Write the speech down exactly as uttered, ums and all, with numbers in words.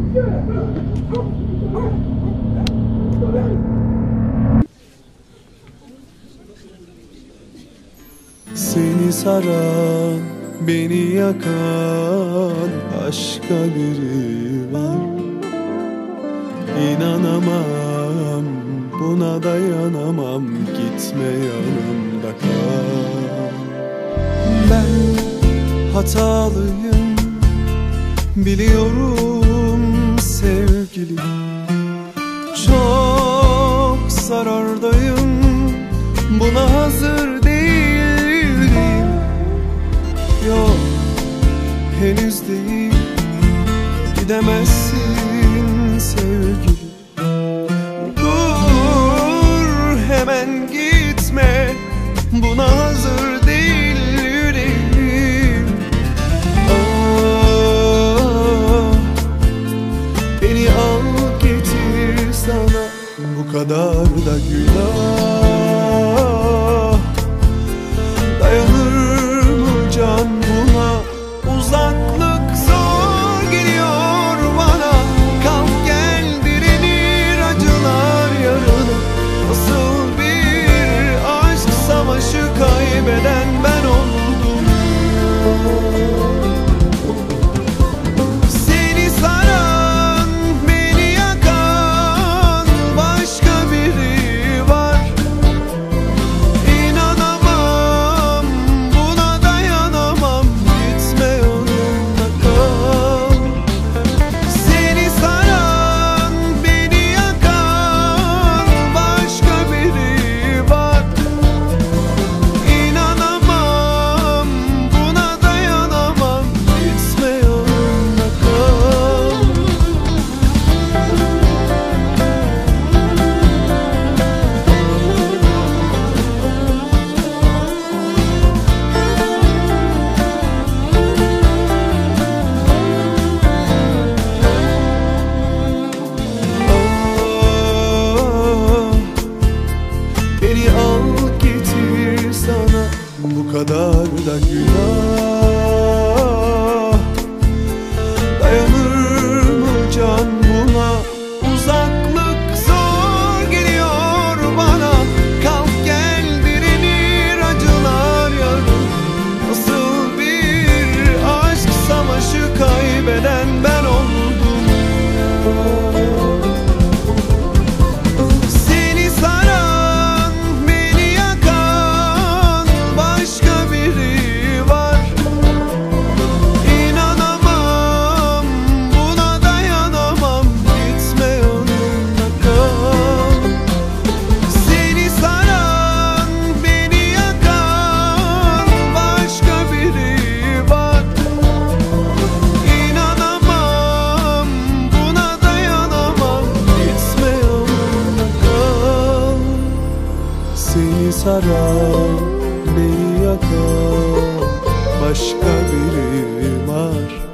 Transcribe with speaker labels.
Speaker 1: Seni saran, beni yakan başka biri var. İnanamam, buna dayanamam, gitme yanımda kal. Ben hatalıyım, biliyorum sevgilim. Çok zarardayım, buna hazır değilim. Yok, henüz değil, gidemezsin sevgilim. Dur, hemen gitme, buna hazır değil yüreğim. Ah, beni al getir sana, bu kadar da günah. Dayanır mı can buna? Uzaklık zor geliyor bana. Kalk gel, direnir acılar yarına. Nasıl bir aşk savaşı kaybeden ben oldum. Seni saran, beni yakan başka biri var. İnanamam, buna dayanamam, gitme yolunda kal. Seni saran, beni yakan başka biri var. İnanamam, buna dayanamam, gitme yolunda kal. Ah, beni al getir sana, bu kadar da günah. Dayanır mı can buna? Uzaklık zor geliyor bana. Kalk gel, direnir acılar yarın. Nasıl bir aşk savaşı kaybeden ben oldum. Seni saran, beni yakan başka biri var. İnanamam, buna dayanamam, gitme yanımda kal. Seni saran, beni yakan başka biri var. İnanamam, buna dayanamam, gitme yanımda kal. Seni saran, beni yakan başka biri var.